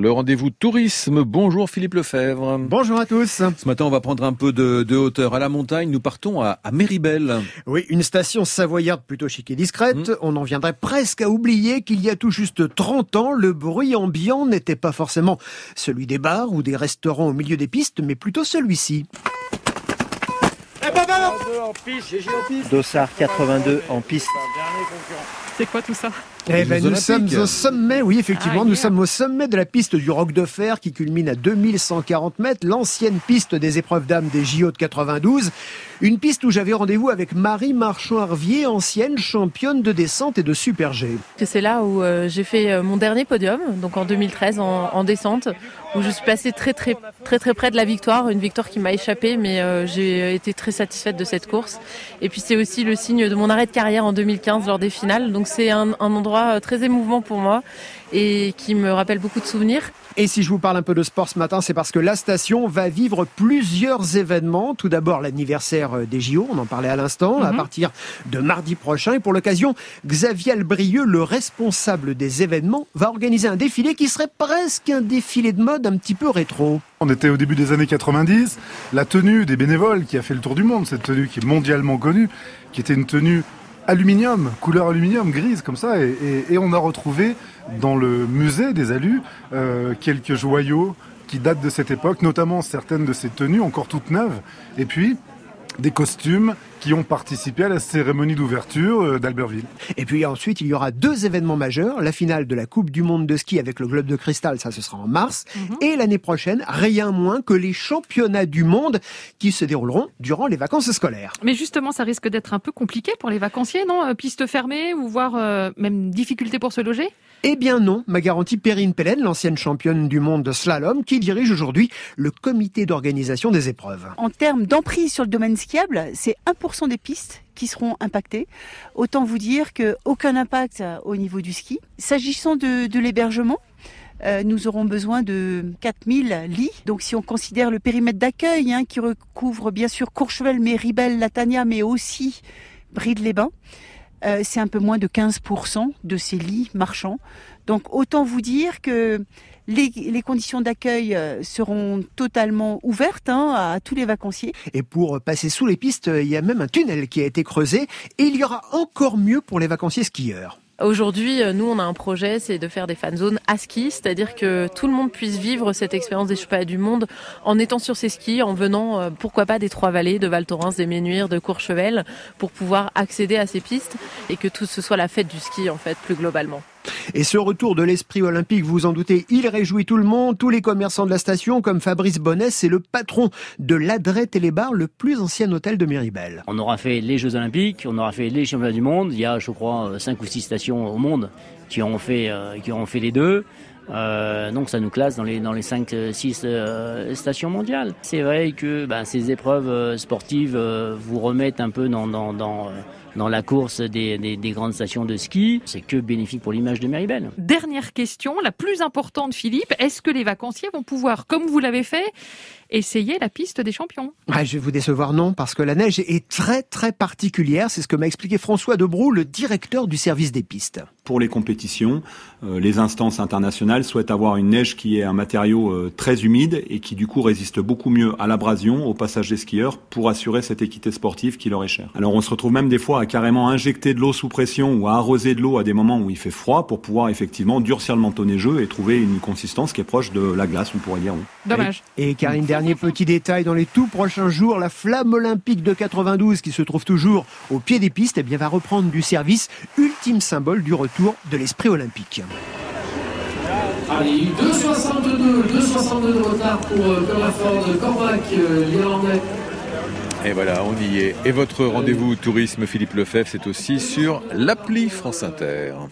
Le rendez-vous tourisme. Bonjour Philippe Lefebvre. Bonjour à tous. Ce matin, on va prendre un peu de hauteur à la montagne. Nous partons à Méribel. Oui, une station savoyarde plutôt chic et discrète. On en viendrait presque à oublier qu'il y a tout juste 30 ans, le bruit ambiant n'était pas forcément celui des bars ou des restaurants au milieu des pistes, mais plutôt celui-ci. Dossard 82 en piste. C'est quoi tout ça ? Nous sommes au sommet, oui effectivement, nous sommes au sommet de la piste du Roc de Fer qui culmine à 2140 mètres, l'ancienne piste des épreuves d'âme des JO de 92. Une piste où j'avais rendez-vous avec Marie Marchand-Harvier, ancienne championne de descente et de Super G. C'est là où j'ai fait mon dernier podium, donc en 2013 en descente, où je suis passée très près de la victoire, une victoire qui m'a échappé, mais j'ai été très satisfaite de cette course. Et puis c'est aussi le signe de mon arrêt de carrière en 2015 lors des finales, donc c'est un endroit très émouvant pour moi et qui me rappelle beaucoup de souvenirs. Et si je vous parle un peu de sport ce matin, c'est parce que la station va vivre plusieurs événements. Tout d'abord, l'anniversaire des JO, on en parlait à l'instant, à partir de mardi prochain. Et pour l'occasion, Xavier Albrieux, le responsable des événements, va organiser un défilé qui serait presque un défilé de mode un petit peu rétro. On était au début des années 90. La tenue des bénévoles qui a fait le tour du monde, cette tenue qui est mondialement connue, qui était une tenue aluminium, couleur aluminium, grise comme ça, et on a retrouvé dans le musée des Alus quelques joyaux qui datent de cette époque, notamment certaines de ces tenues encore toutes neuves, et puis des costumes qui ont participé à la cérémonie d'ouverture d'Albertville. Et puis ensuite, il y aura 2 événements majeurs. La finale de la Coupe du Monde de ski avec le Globe de Cristal, ça ce sera en mars. Et l'année prochaine, rien moins que les championnats du monde qui se dérouleront durant les vacances scolaires. Mais justement, ça risque d'être un peu compliqué pour les vacanciers, non ? Piste fermée ou voire même difficulté pour se loger ? Eh bien non, m'a garanti Perrine Pellen, l'ancienne championne du monde de slalom, qui dirige aujourd'hui le comité d'organisation des épreuves. En termes d'emprise sur le domaine skiable, c'est 1% des pistes qui seront impactées. Autant vous dire qu'aucun impact au niveau du ski. S'agissant de l'hébergement, nous aurons besoin de 4000 lits. Donc si on considère le périmètre d'accueil qui recouvre bien sûr Courchevel, Méribel, Latania, mais aussi Brive-les-Bains, c'est un peu moins de 15% de ces lits marchands. Donc autant vous dire que les conditions d'accueil seront totalement ouvertes à tous les vacanciers. Et pour passer sous les pistes, il y a même un tunnel qui a été creusé et il y aura encore mieux pour les vacanciers skieurs. Aujourd'hui, nous, on a un projet, c'est de faire des fan zones à ski, c'est-à-dire que tout le monde puisse vivre cette expérience des championnats du monde en étant sur ses skis, en venant, pourquoi pas, des Trois-Vallées, de Val Thorens, des Ménuires, de Courchevel, pour pouvoir accéder à ces pistes et que tout ce soit la fête du ski, en fait, plus globalement. Et ce retour de l'esprit olympique, vous en doutez, il réjouit tout le monde, tous les commerçants de la station, comme Fabrice Bonnet, c'est le patron de l'Adrette et les Bars, le plus ancien hôtel de Méribel. On aura fait les Jeux Olympiques, on aura fait les Championnats du Monde. Il y a, je crois, 5 ou 6 stations au monde qui auront fait les deux. Donc ça nous classe dans les 5-6 stations mondiales. C'est vrai que ces épreuves sportives vous remettent un peu dans la course des grandes stations de ski. C'est que bénéfique pour l'image de Méribel. Dernière question, la plus importante, Philippe. Est-ce que les vacanciers vont pouvoir, comme vous l'avez fait, essayer la piste des champions ? Je vais vous décevoir, non, parce que la neige est très très particulière. C'est ce que m'a expliqué François Debrou, le directeur du service des pistes. Pour les compétitions, les instances internationales souhaitent avoir une neige qui est un matériau très humide et qui du coup résiste beaucoup mieux à l'abrasion, au passage des skieurs, pour assurer cette équité sportive qui leur est chère. Alors on se retrouve même des fois à carrément injecter de l'eau sous pression ou à arroser de l'eau à des moments où il fait froid pour pouvoir effectivement durcir le manteau neigeux et trouver une consistance qui est proche de la glace, on pourrait dire. Oui. Dommage. Et Karine, dernier petit détail, dans les tout prochains jours, la flamme olympique de 92 qui se trouve toujours au pied des pistes, va reprendre du service, ultime symbole du retour de l'esprit olympique. Allez, 2,62 de retard pour Comerford, Cormac, l'Irlandais. Et voilà, on y est. Et votre rendez-vous tourisme Philippe Lefebvre, c'est aussi sur l'appli France Inter.